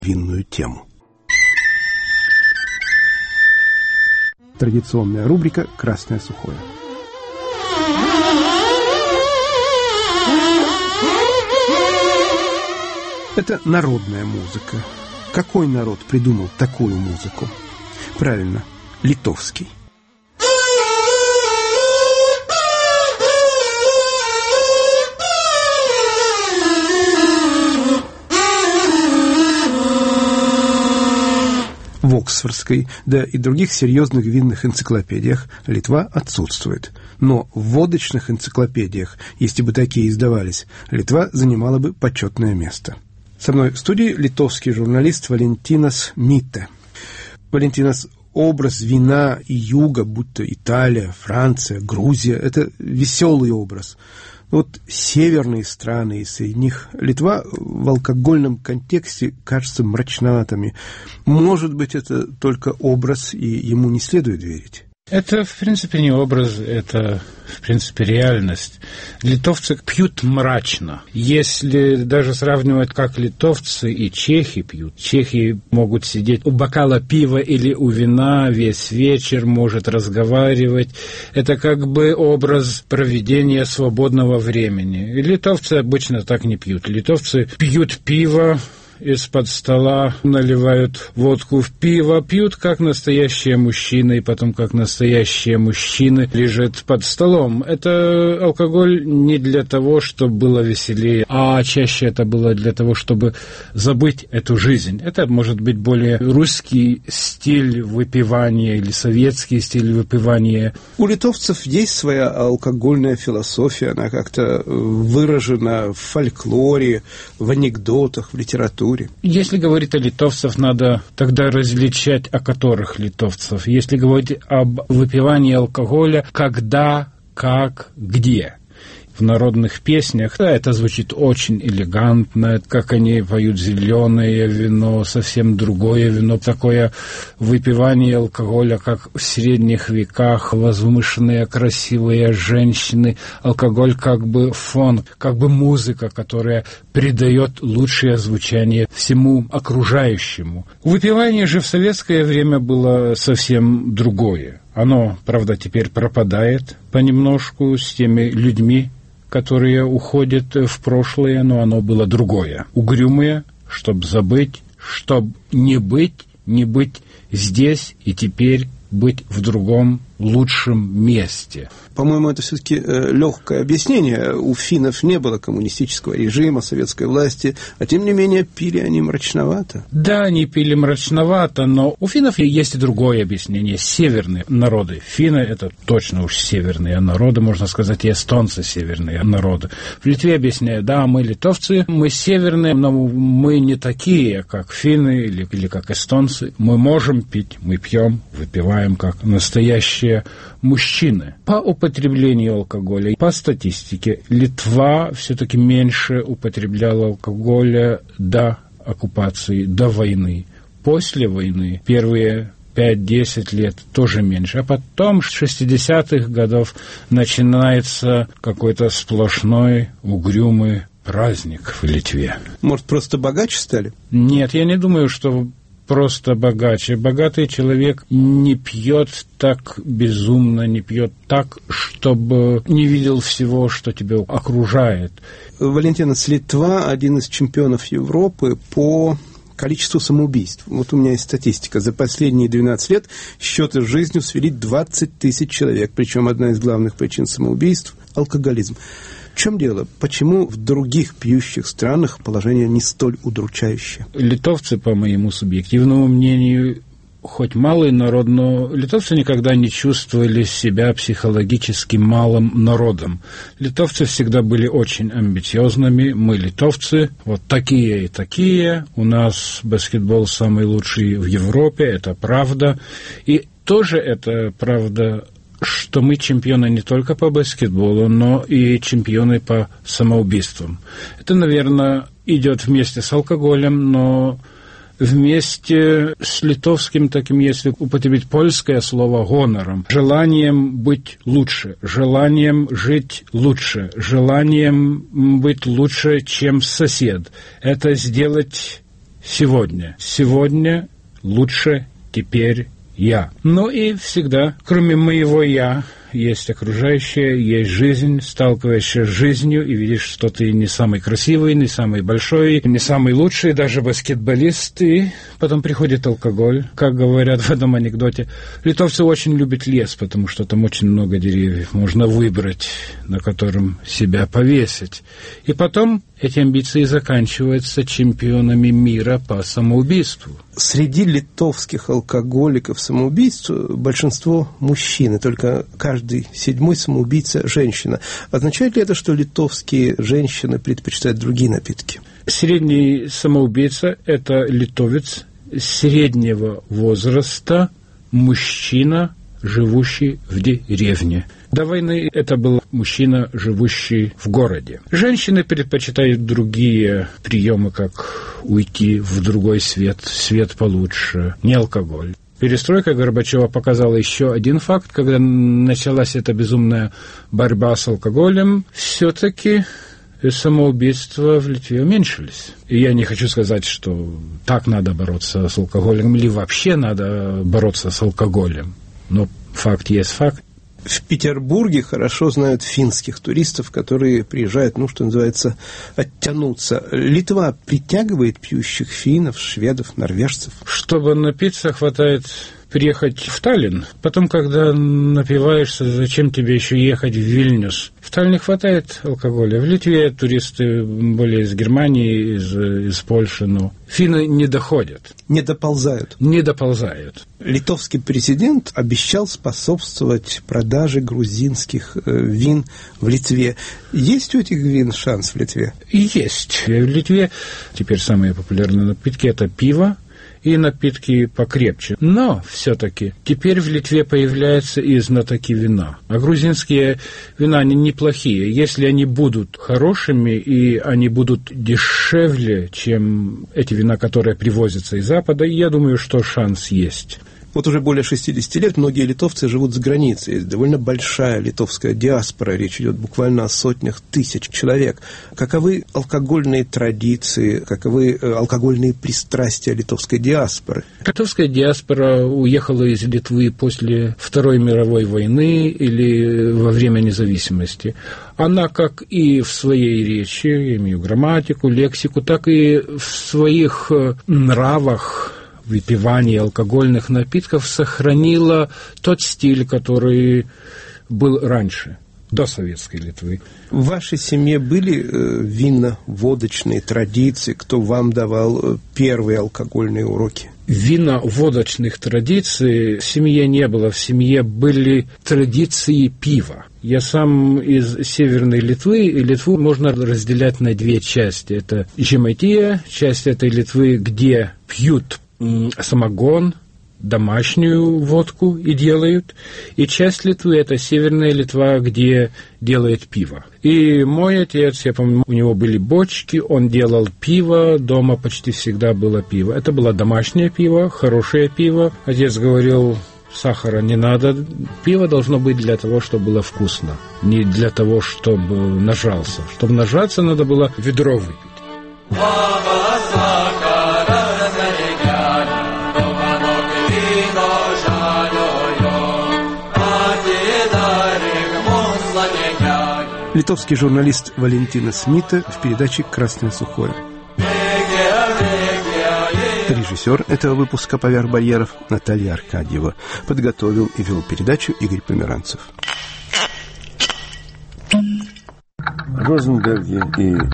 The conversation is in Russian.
винную тему. Традиционная рубрика «Красное сухое». Это народная музыка. Какой народ придумал такую музыку? Правильно, литовский. В Оксфордской, да и других серьезных винных энциклопедиях Литва отсутствует. Но в водочных энциклопедиях, если бы такие издавались, Литва занимала бы почетное место. Со мной в студии литовский журналист Валентинас Мите. Валентинас, образ вина и юга, будь то Италия, Франция, Грузия, это веселый образ. Вот северные страны, и среди них Литва в алкогольном контексте кажутся мрачноватыми. Может быть, это только образ, и ему не следует верить? Это, в принципе, не образ, это, в принципе, реальность. Литовцы пьют мрачно. Если даже сравнивать, как литовцы и чехи пьют, чехи могут сидеть у бокала пива или у вина весь вечер, может разговаривать. Это как бы образ проведения свободного времени. И литовцы обычно так не пьют. Литовцы пьют пиво, из-под стола наливают водку в пиво, пьют как настоящие мужчины, и потом как настоящие мужчины лежат под столом. Это алкоголь не для того, чтобы было веселее, а чаще это было для того, чтобы забыть эту жизнь. Это может быть более русский стиль выпивания или советский стиль выпивания. У литовцев есть своя алкогольная философия, она как-то выражена в фольклоре, в анекдотах, в литературе. Если говорить о литовцах, надо тогда различать, о которых литовцев. Если говорить об выпивании алкоголя, когда, как, где. В народных песнях, да, это звучит очень элегантно, как они поют зеленое вино, совсем другое вино, такое выпивание алкоголя, как в средних веках, возвышенные красивые женщины, алкоголь как бы фон, как бы музыка, которая придает лучшее звучание всему окружающему. Выпивание же в советское время было совсем другое. Оно, правда, теперь пропадает понемножку с теми людьми, которые уходят в прошлое, но оно было другое. Угрюмое, чтобы забыть, чтобы не быть здесь и теперь, быть в другом лучшем месте. По-моему, это все-таки легкое объяснение. У финнов не было коммунистического режима, советской власти, а тем не менее пили они мрачновато. Да, они пили мрачновато, но у финнов есть и другое объяснение. Северные народы. Финны – это точно уж северные народы, можно сказать, и эстонцы – северные народы. В Литве объясняют, да, мы литовцы, мы северные, но мы не такие, как финны или как эстонцы. Мы можем пить, мы пьем, выпиваем, как настоящие мужчины. По употреблению алкоголя, по статистике, Литва все-таки меньше употребляла алкоголя до оккупации, до войны. После войны первые 5-10 лет тоже меньше. А потом, с 60-х годов, начинается какой-то сплошной угрюмый праздник в Литве. Может, просто богаче стали? Нет, я не думаю, что просто богаче. Богатый человек не пьет так безумно, не пьет так, чтобы не видел всего, что тебя окружает. Валентинас, Литва – один из чемпионов Европы по количеству самоубийств. Вот у меня есть статистика. За последние 12 лет счеты с жизнью свели 20 тысяч человек. Причем одна из главных причин самоубийств – алкоголизм. В чем дело? Почему в других пьющих странах положение не столь удручающее? Литовцы, по моему субъективному мнению, хоть малый народ, но литовцы никогда не чувствовали себя психологически малым народом. Литовцы всегда были очень амбициозными. Мы, литовцы, вот такие и такие. У нас баскетбол самый лучший в Европе, это правда. И тоже это правда, что мы чемпионы не только по баскетболу, но и чемпионы по самоубийствам. Это, наверное, идет вместе с алкоголем, но вместе с литовским таким, если употребить польское слово, гонором, желанием быть лучше, желанием жить лучше, желанием быть лучше, чем сосед. Это сделать сегодня. Сегодня лучше теперь я. Ну и всегда, кроме моего «я», есть окружающее, есть жизнь, сталкиваешься с жизнью и видишь, что ты не самый красивый, не самый большой, не самый лучший, даже баскетболист, и потом приходит алкоголь. Как говорят в этом анекдоте, литовцы очень любят лес, потому что там очень много деревьев, можно выбрать, на котором себя повесить. И потом эти амбиции заканчиваются чемпионами мира по самоубийству. Среди литовских алкоголиков-самоубийц большинство мужчины, только каждый 7-й самоубийца – женщина. Означает ли это, что литовские женщины предпочитают другие напитки? Средний самоубийца – это литовец среднего возраста, мужчина, живущий в деревне. До войны это был мужчина, живущий в городе. Женщины предпочитают другие приемы, как уйти в другой свет, свет получше, не алкоголь. Перестройка Горбачева показала еще один факт, когда началась эта безумная борьба с алкоголем, все-таки самоубийства в Литве уменьшились. И я не хочу сказать, что так надо бороться с алкоголем, или вообще надо бороться с алкоголем. Но факт есть факт. В Петербурге хорошо знают финских туристов, которые приезжают, что называется, оттянуться. Литва притягивает пьющих финнов, шведов, норвежцев? Чтобы напиться, хватает приехать в Таллин. Потом, когда напиваешься, зачем тебе еще ехать в Вильнюс? В Таллине хватает алкоголя. В Литве туристы более из Германии, из Польши, но финны не доходят. Не доползают. Не доползают. Литовский президент обещал способствовать продаже грузинских вин в Литве. Есть у этих вин шанс в Литве? Есть. В Литве теперь самые популярные напитки – это пиво и напитки покрепче. Но все-таки теперь в Литве появляются и знатоки вина. А грузинские вина, они неплохие. Если они будут хорошими и они будут дешевле, чем эти вина, которые привозятся из Запада, я думаю, что шанс есть. Вот уже более 60 лет многие литовцы живут за границей. Есть довольно большая литовская диаспора. Речь идет буквально о сотнях тысяч человек. Каковы алкогольные традиции, каковы алкогольные пристрастия литовской диаспоры? Литовская диаспора уехала из Литвы после Второй мировой войны или во время независимости. Она, как и в своей речи, я имею грамматику, лексику, так и в своих нравах, выпивание алкогольных напитков сохранила тот стиль, который был раньше, до советской Литвы. В вашей семье были винно-водочные традиции? Кто вам давал первые алкогольные уроки? Винно-водочных традиций в семье не было. В семье были традиции пива. Я сам из Северной Литвы, и Литву можно разделять на две части. Это Žemaitija, часть этой Литвы, где пьют самогон, домашнюю водку и делают. И часть Литвы – это Северная Литва, где делают пиво. И мой отец, я помню, у него были бочки, он делал пиво, дома почти всегда было пиво. Это было домашнее пиво, хорошее пиво. Отец говорил, сахара не надо, пиво должно быть для того, чтобы было вкусно, не для того, чтобы нажрался. Чтобы нажраться, надо было ведро выпить. Литовский журналист Валентина Смита в передаче «Красное сухое». Режиссер этого выпуска «Поверх барьеров» Наталья Аркадьева. Подготовил и вел передачу Игорь Померанцев. Розенберги и